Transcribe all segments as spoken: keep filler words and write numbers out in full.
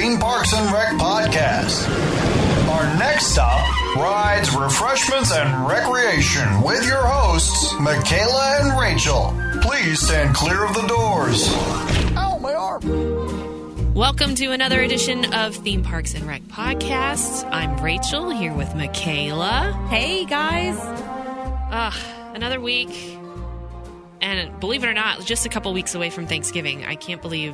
Theme Parks and Rec podcast. Our next stop, rides, refreshments, and recreation with your hosts, Michaela and Rachel. Please stand clear of the doors. Ow, my arm. Welcome to another edition of Theme Parks and Rec podcast. I'm Rachel here with Michaela. Hey, guys. Ugh, another week. And believe it or not, just a couple weeks away from Thanksgiving. I can't believe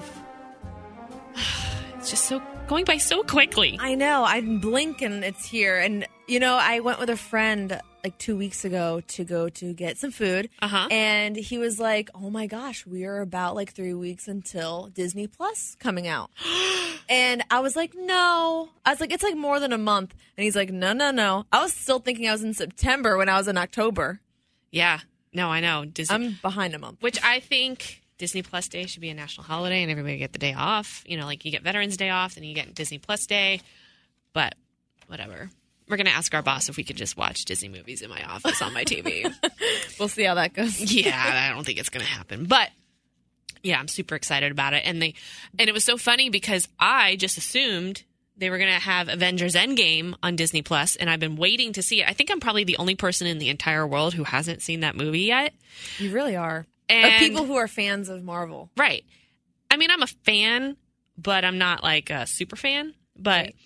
it's just so going by so quickly. I know. I blink and it's here. And, you know, I went with a friend like two weeks ago to go to get some food. Uh-huh. And he was like, oh, my gosh, we are about like three weeks until Disney Plus coming out. And I was like, no. I was like, it's like more than a month. And he's like, no, no, no. I was still thinking I was in September when I was in October. Yeah. No, I know. Disney, I'm behind a month. Which I think Disney Plus Day should be a national holiday and everybody get the day off. You know, like you get Veterans Day off, then you get Disney Plus Day. But whatever. We're going to ask our boss if we could just watch Disney movies in my office on my T V. We'll see how that goes. Yeah, I don't think it's going to happen. But yeah, I'm super excited about it. And they, and it was so funny because I just assumed they were going to have Avengers Endgame on Disney Plus, and I've been waiting to see it. I think I'm probably the only person in the entire world who hasn't seen that movie yet. You really are. And of people who are fans of Marvel. Right. I mean, I'm a fan, but I'm not like a super fan. But Right.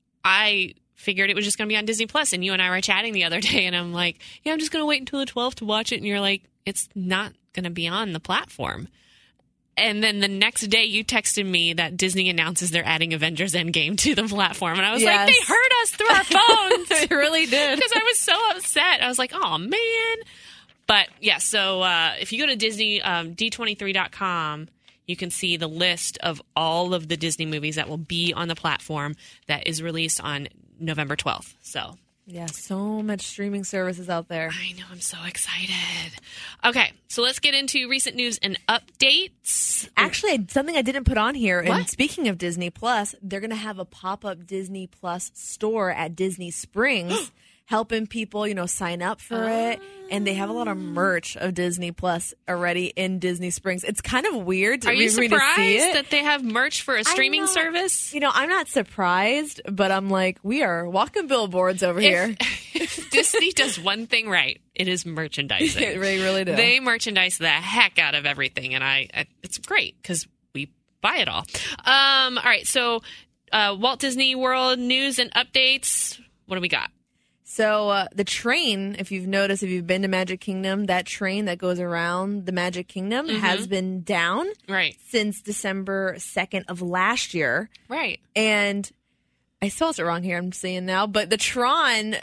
I figured it was just going to be on Disney Plus, and you and I were chatting the other day, and I'm like, yeah, I'm just going to wait until the twelfth to watch it. And you're like, it's not going to be on the platform. And then the next day you texted me that Disney announces they're adding Avengers Endgame to the platform. And I was Yes. like, they heard us through our phones. They really did. Because I was so upset. I was like, oh, man. But, yeah, so uh, if you go to Disney, um, D twenty-three dot com, you can see the list of all of the Disney movies that will be on the platform that is released on November twelfth. So Yeah, so much streaming services out there. I know. I'm so excited. Okay, so let's get into recent news and updates. Actually, I- something I didn't put on here, and What? speaking of Disney Plus, they're going to have a pop-up Disney Plus store at Disney Springs, helping people, you know, sign up for it. And they have a lot of merch of Disney Plus already in Disney Springs. It's kind of weird to, Are you for me to see surprised it. that they have merch for a streaming I'm not- service? You know, I'm not surprised, but I'm like, we are walking billboards over here. If, if Disney does one thing right, it is merchandising. They really do. They merchandise the heck out of everything, and I, I it's great because we buy it all. Um, all right, so uh, Walt Disney World news and updates. What do we got? So uh, the train, if you've noticed, if you've been to Magic Kingdom, that train that goes around the Magic Kingdom has been down Right, since December second of last year. right. And I spelled it wrong here, I'm seeing now, but the Tron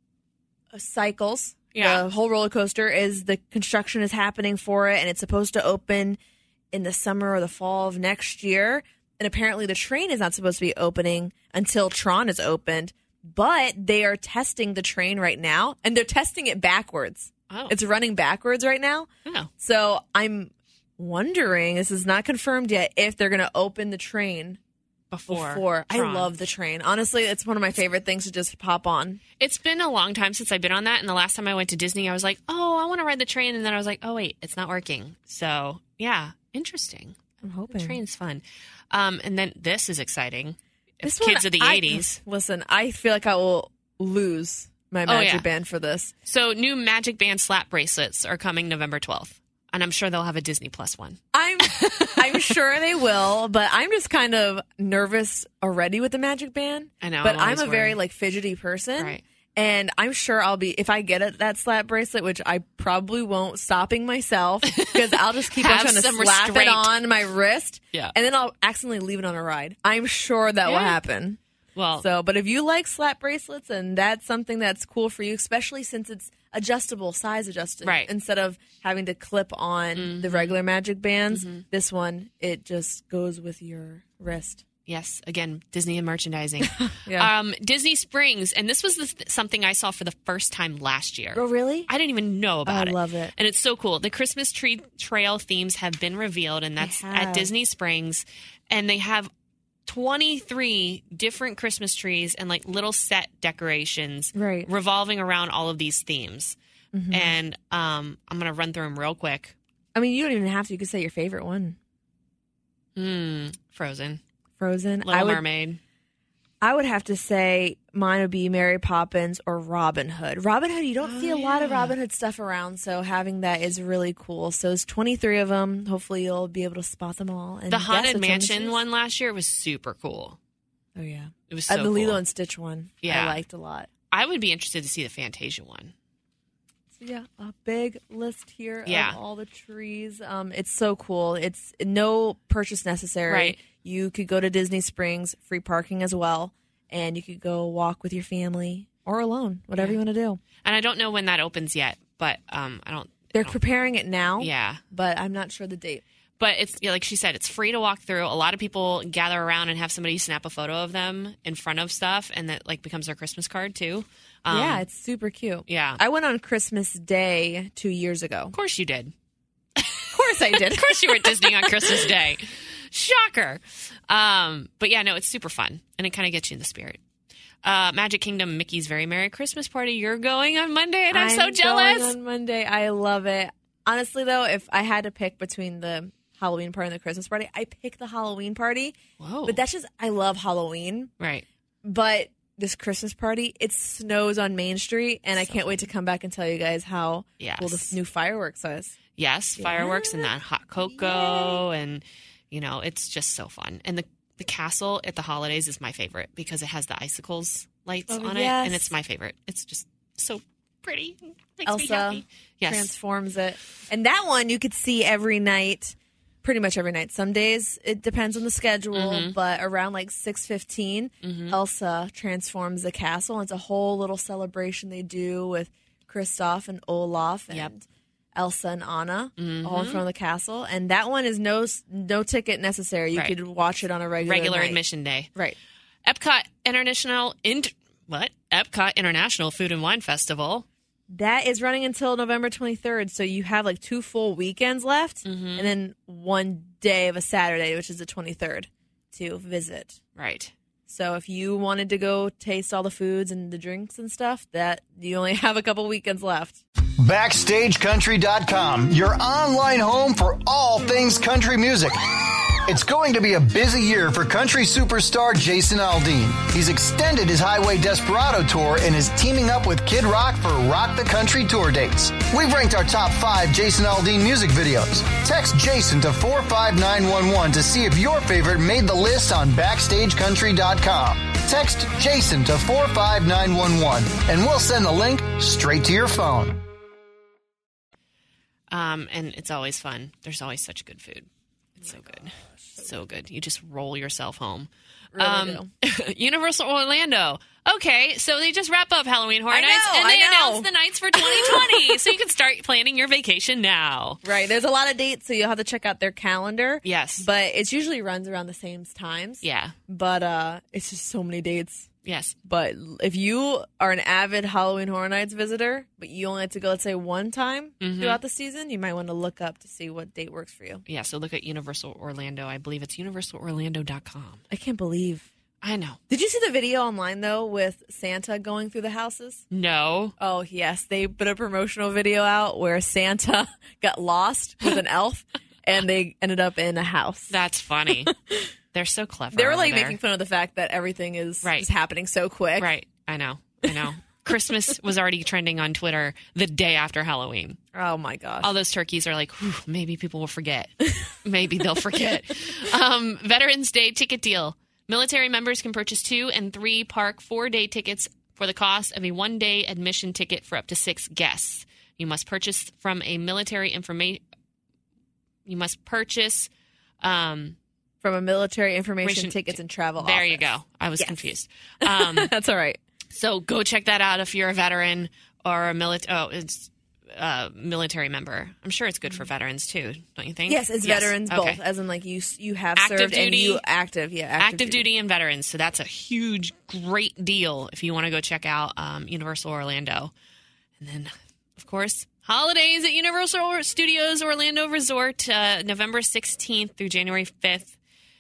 cycles, Yeah. the whole roller coaster, is the construction is happening for it, and it's supposed to open in the summer or the fall of next year. And apparently the train is not supposed to be opening until Tron is opened. But they are testing the train right now, and they're testing it backwards. Oh, It's running backwards right now. oh. So I'm wondering, this is not confirmed yet, if they're going to open the train Before, before. I Tron. love the train. Honestly, it's one of my favorite things to just pop on. It's been a long time since I've been on that, and the last time I went to Disney, I was like, oh, I want to ride the train, and then I was like, oh, wait, it's not working. So, yeah, interesting. I'm The hoping. train's fun. Um, and then this is exciting. This Kids one, of the I- eighties. Listen, I feel like I will lose my Magic yeah. Band for this. So new Magic Band slap bracelets are coming November twelfth. And I'm sure they'll have a Disney Plus one. I'm I'm sure they will, but I'm just kind of nervous already with the Magic Band. I know, But I'm I'm, always a very worried. like fidgety person. Right. And I'm sure I'll be, if I get it, that slap bracelet, which I probably won't, stopping myself because I'll just keep on Have trying to some slap restraint. it on my wrist. Yeah. And then I'll accidentally leave it on a ride. I'm sure that will Yeah. happen. Well, So, but if you like slap bracelets and that's something that's cool for you, especially since it's adjustable, size adjusted, Right. instead of having to clip on the regular Magic Bands, this one, it just goes with your wrist. yes, again, Disney and merchandising. Yeah. um, Disney Springs, and this was the th- something I saw for the first time last year. Oh, really? I didn't even know about I it. love it. And it's so cool. The Christmas tree trail themes have been revealed, and that's at have. Disney Springs. And they have twenty-three different Christmas trees and like little set decorations Right. revolving around all of these themes. And um, I'm going to run through them real quick. I mean, you don't even have to. You could say your favorite one. Mm, Frozen. Frozen. Little I would, Mermaid. I would have to say mine would be Mary Poppins or Robin Hood. Robin Hood, you don't Oh, see a lot of yeah. Robin Hood stuff around, so having that is really cool. So it's twenty-three of them. Hopefully you'll be able to spot them all. And The guess Haunted which one to Mansion choose. one last year was super cool. Oh, yeah. It was Uh, so the Lilo cool. and Stitch one Yeah. I liked a lot. I would be interested to see the Fantasia one. So yeah, a big list here Yeah. of all the trees. Um, it's so cool. It's no purchase necessary. Right. You could go to Disney Springs, free parking as well, and you could go walk with your family or alone, whatever Yeah. you want to do. And I don't know when that opens yet, but um, I don't. They're I don't- preparing it now, Yeah. but I'm not sure the date. But it's yeah, like she said, it's free to walk through. A lot of people gather around and have somebody snap a photo of them in front of stuff, and that like becomes their Christmas card too. Um, yeah, it's super cute. yeah. I went on Christmas Day two years ago. Of course you did. Of course I did. Of course you were at Disney on Christmas Day. Shocker. Um, but yeah, no, it's super fun, and it kind of gets you in the spirit. Uh, Magic Kingdom Mickey's Very Merry Christmas Party. You're going on Monday, and I'm, so jealous. Going on Monday. I love it. Honestly, though, if I had to pick between the Halloween party and the Christmas party, I pick the Halloween party. Whoa. But that's just, I love Halloween. right. But this Christmas party, it snows on Main Street, and I can't wait to come back and tell you guys how Yes. cool the new fireworks is. Yes, fireworks and that hot cocoa, and you know, it's just so fun. And the the castle at the holidays is my favorite because it has the icicles lights Oh, on yes. it, and it's my favorite. It's just so pretty. Makes me Elsa happy. Yes. transforms it. And that one you could see every night, pretty much every night. Some days it depends on the schedule, Mm-hmm. but around like six fifteen, Elsa transforms the castle. It's a whole little celebration they do with Kristoff and Olaf and Yep. Elsa and Anna all in front of the castle. And that one is no no ticket necessary. You Right. could watch it on a regular Regular night. admission day. Right. Epcot International Int- what? Epcot International Food and Wine Festival. That is running until November twenty-third, so you have like two full weekends left, Mm-hmm. and then one day of a Saturday, which is the twenty-third, to visit. Right. So if you wanted to go taste all the foods and the drinks and stuff, that you only have a couple weekends left. Backstage Country dot com, your online home for all things country music. It's going to be a busy year for country superstar Jason Aldean. He's extended his Highway Desperado tour and is teaming up with Kid Rock for Rock the Country tour dates. We've ranked our top five Jason Aldean music videos. Text Jason to four five nine one one to see if your favorite made the list on Backstage Country dot com. Text Jason to four five nine one one and we'll send the link straight to your phone. Um, and it's always fun. There's always such good food. It's so good. So good. You just roll yourself home. Really Um, Universal Orlando. Okay, so they just wrap up Halloween Horror I Nights, know, and they I know. announced the nights for twenty twenty, so you can start planning your vacation now. Right. There's a lot of dates, so you'll have to check out their calendar. Yes. But it usually runs around the same times. Yeah. But uh, it's just so many dates. Yes. But if you are an avid Halloween Horror Nights visitor, but you only have to go, let's say, one time Mm-hmm. throughout the season, you might want to look up to see what date works for you. Yeah. So look at Universal Orlando. I believe it's universal orlando dot com. I can't believe. I know. Did you see the video online, though, with Santa going through the houses? No. Oh, yes. They put a promotional video out where Santa got lost with an elf, and they ended up in a house. That's funny. They're so clever. They were over like there. making fun of the fact that everything is Right. just happening so quick. Right. I know. I know. Christmas was already trending on Twitter the day after Halloween. Oh, my gosh. All those turkeys are like, whew, maybe people will forget. Maybe they'll forget. Um, Veterans Day ticket deal. Military members can purchase two and three park four-day tickets for the cost of a one-day admission ticket for up to six guests. You must purchase from a military information. You must purchase. Um, From a military information Information- tickets and travel there office. you go. I was Yes. confused. Um, That's all right. So go check that out if you're a veteran or a military. Oh, it's uh, military member. I'm sure it's good for veterans too, don't you think? Yes, it's veterans Okay. both, as in like you you have Active served and duty. you active, yeah, active, Active duty and veterans. So that's a huge, great deal if you want to go check out um, Universal Orlando. And then, of course, holidays at Universal Studios Orlando Resort, uh, November sixteenth through January fifth.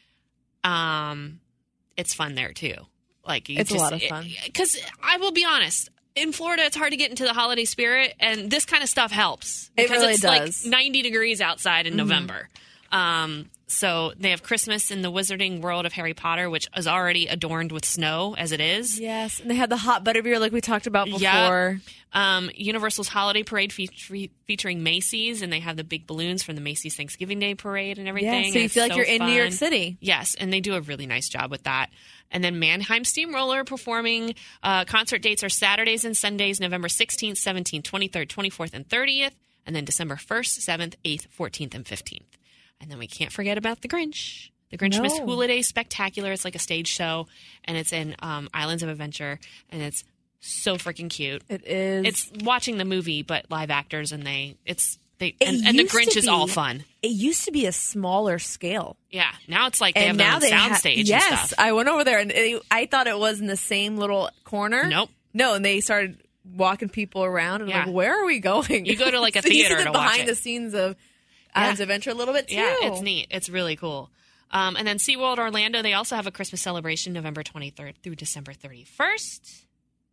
Um, it's fun there too. Like you It's a just, lot of fun. Because I will be honest, in Florida, it's hard to get into the holiday spirit, and this kind of stuff helps It because really it's does. like ninety degrees outside in November. Um, So they have Christmas in the Wizarding World of Harry Potter, which is already adorned with snow as it is. Yes, and they had the hot butterbeer like we talked about before. Yep. Um, Universal's Holiday Parade fe- fe- featuring Macy's, and they have the big balloons from the Macy's Thanksgiving Day Parade and everything. Yeah, so you It's feel like so you're in fun. New York City. Yes, and they do a really nice job with that. And then Mannheim Steamroller performing. Uh, concert dates are Saturdays and Sundays, November sixteenth, seventeenth, twenty-third, twenty-fourth, and thirtieth, and then December first, seventh, eighth, fourteenth, and fifteenth. And then we can't forget about the Grinch. The Grinchmas No. Hula Day Spectacular. It's like a stage show, and it's in um, Islands of Adventure, and it's so freaking cute. It is. It's watching the movie, but live actors, and they it's they It and, and the used to Grinch is be- all fun. It used to be a smaller scale. Yeah, now it's like they and have now their they own ha- soundstage Yes, and stuff. I went over there and it, I thought it was in the same little corner. Nope. No, and they started walking people around and Yeah. I'm like, where are we going? You go to, like, a So you see theater the to watch behind it. the scenes of Islands of Adventure a little bit too. Yeah, it's neat. It's really cool. Um, and then SeaWorld Orlando, they also have a Christmas celebration November twenty-third through December thirty-first.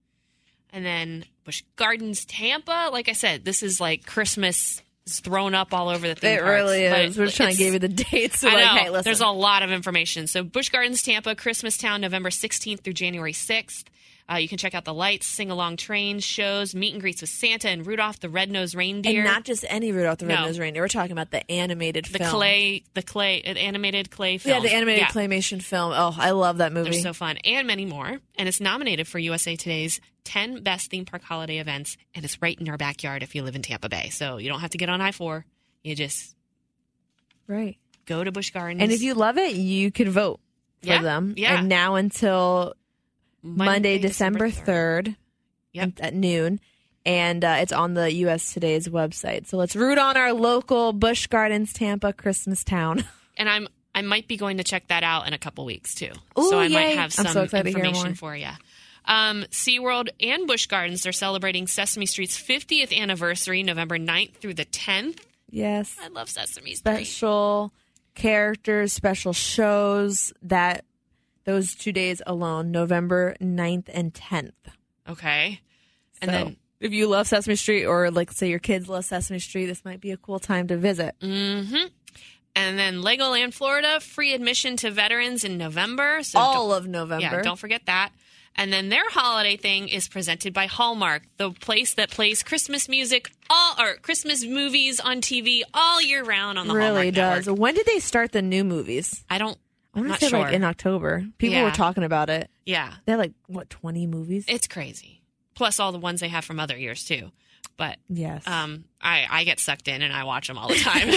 And then Busch Gardens Tampa, like I said, this is like Christmas is thrown up all over the theme It parks, really but is. We're just trying to it's- give you the dates. So I like, know. hey, listen. There's a lot of information. So Busch Gardens Tampa, Christmas Town, November sixteenth through January sixth. Uh, you can check out the lights, sing-along trains, shows, meet and greets with Santa and Rudolph the Red-Nosed Reindeer. and not just any Rudolph the No. Red-Nosed Reindeer. We're talking about the animated the film. clay, the clay, an animated clay film. Yeah, the animated Yeah. claymation film. Oh, I love that movie. They're so fun, and many more. And it's nominated for U S A Today's ten Best Theme Park Holiday Events, and it's right in your backyard if you live in Tampa Bay. So you don't have to get on I four. You just right. go to Busch Gardens. And if you love it, you could vote for Yeah, them. yeah. And now until Monday, December third Yep. at noon. And uh, it's on the U S Today's website. So let's root on our local Busch Gardens Tampa Christmas town. And I'm I might be going to check that out in a couple weeks too. Ooh, so I might yay. have I'm some so excited to hear information more. for you. Um, SeaWorld and Busch Gardens are celebrating Sesame Street's fiftieth anniversary, November ninth through the tenth. Yes. I love Sesame Street. Special characters, special shows, that those two days alone, November ninth and tenth. Okay. And So, then if you love Sesame Street, or like say your kids love Sesame Street, this might be a cool time to visit. Mm-hmm. And then Legoland, Florida, free admission to veterans in November. So All don't- of November. Yeah, don't forget that. And then their holiday thing is presented by Hallmark, the place that plays Christmas music all or Christmas movies on T V all year round on the really Hallmark does. Network. When did they start the new movies? I don't. I I'm want not to say sure. like in October. People Yeah. were talking about it. Yeah, They had like what twenty movies? it's crazy. Plus all the ones they have from other years too. But yes. Um, I, I get sucked in and I watch them all the time.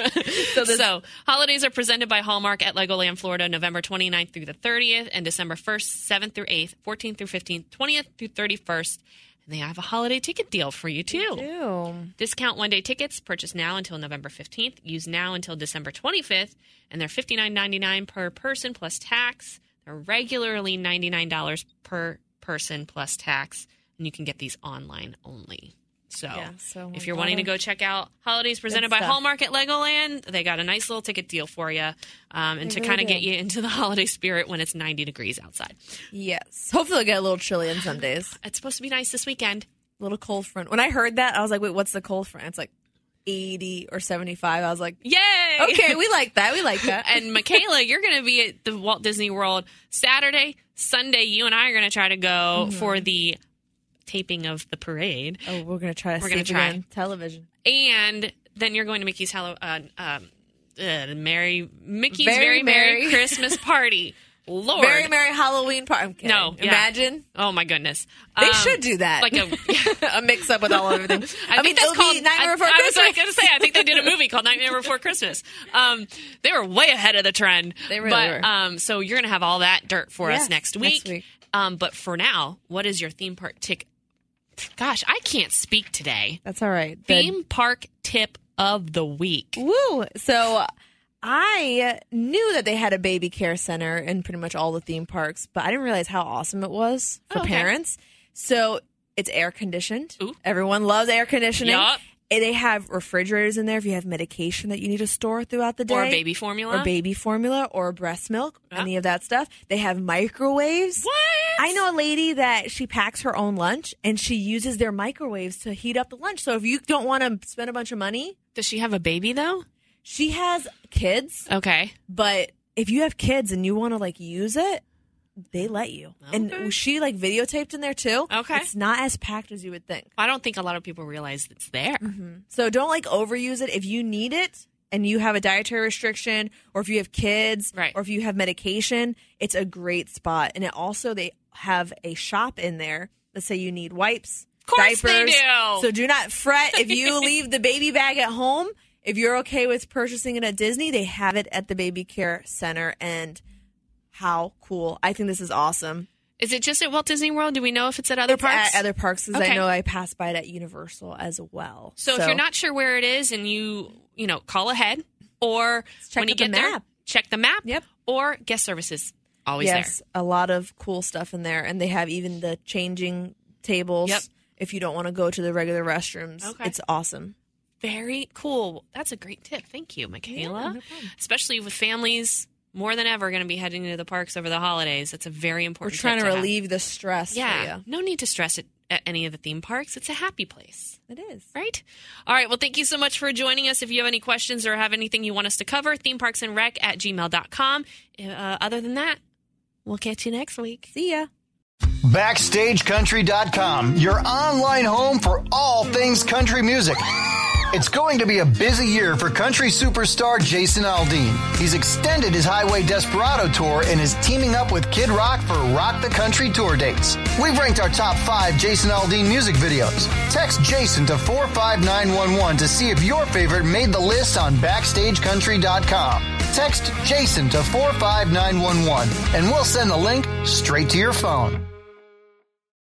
So so, this- holidays are presented by Hallmark at Legoland, Florida, November twenty-ninth through the thirtieth, and December first, seventh through eighth, fourteenth through fifteenth, twentieth through thirty-first. And they have a holiday ticket deal for you, too. Ew. Discount one-day tickets, purchase now until November fifteenth, use now until December twenty-fifth, and they're fifty-nine ninety-nine per person plus tax. They're regularly ninety-nine dollars per person plus tax, and you can get these online only. So, Yeah, so if you're a wanting to lot go of check out holidays presented good by stuff. Hallmark at Legoland, they got a nice little ticket deal for you, um, and They to really kind of do. get you into the holiday spirit when it's ninety degrees outside. Yes. Hopefully it'll get a little chilly in some days. It's supposed to be nice this weekend. Little cold front. When I heard that, I was like, wait, what's the cold front? It's like eighty or seventy-five. I was like, Yay! okay, we like that. We like that. And Michaela, you're going to be at the Walt Disney World Saturday, Sunday. You and I are going to try to go Mm-hmm. for the taping of the parade, oh, we're going to try to We're see gonna it try. again. Television. and then you're going to Mickey's Hello, uh, um, uh, Merry Mickey's Very Very Merry, Merry. Christmas Party. Lord, Very Merry Halloween party. I'm kidding. No, yeah. Imagine. oh my goodness, They Um, should do that. like a. a mix up with all of everything. I, I, think mean, that's it'll called. be Nightmare I, Before I was Christmas. like, going to say, I think they did a movie called Nightmare Before Christmas. Um, they were way ahead of the trend. They really but, were. Um, so you're going to have all that dirt for Yes, us next week. next week. Um, but for now, what is your theme park tick? Gosh, I can't speak today. That's all right. The- Theme park tip of the week. Woo! So I knew that they had a baby care center in pretty much all the theme parks, but I didn't realize how awesome it was for Oh, okay. parents. So it's air conditioned. Ooh. Everyone loves air conditioning. Yup. And they have refrigerators in there if you have medication that you need to store throughout the day. Or baby formula. Or baby formula or breast milk, Yeah. any of that stuff. They have microwaves. What? I know a lady that she packs her own lunch and she uses their microwaves to heat up the lunch. So if you don't want to spend a bunch of money, Does she have a baby though? She has kids, Okay. but if you have kids and you want to like use it, they let you. Okay. And she like videotaped in there too. Okay. It's not as packed as you would think. I don't think a lot of people realize it's there. Mm-hmm. So don't like overuse it. If you need it and you have a dietary restriction, or if you have kids, Right. or if you have medication, it's a great spot. And it also, they have a shop in there. Let's say you need wipes, Of course diapers. they do. So do not fret if you leave the baby bag at home. If you're okay with purchasing it at Disney, they have it at the Baby Care Center. And how cool. I think this is awesome. Is it just at Walt Disney World? Do we know if it's at other It's parks? at other parks, because Okay. I know I passed by it at Universal as well. So, if you're not sure where it is and you, you know, call ahead, or Check when you out the get there, map. check the map. Yep. Or guest services. Always yes, a lot of cool stuff in there. And they have even the changing tables. Yep. If you don't want to go to the regular restrooms. Okay. It's awesome. there. Very cool. That's a great tip. Thank you, Michaela. Yeah, no problem. Especially with families more than ever going to be heading into the parks over the holidays. It's a very We're important trying tip to to have. relieve the stress Yeah. for No need to stress it at any of the theme parks. It's a happy place. you. It is. Right? All right. Well, thank you so much for joining us. If you have any questions or have anything you want us to cover, themeparksandrec at gmail dot com. Uh, other than that, we'll catch you next week. See ya. Backstage Country dot com, your online home for all things country music. It's going to be a busy year for country superstar Jason Aldean. He's extended his Highway Desperado tour and is teaming up with Kid Rock for Rock the Country tour dates. We've ranked our top five Jason Aldean music videos. Text Jason to four five nine one one to see if your favorite made the list on Backstage Country dot com. Text Jason to four five nine one one and we'll send the link straight to your phone.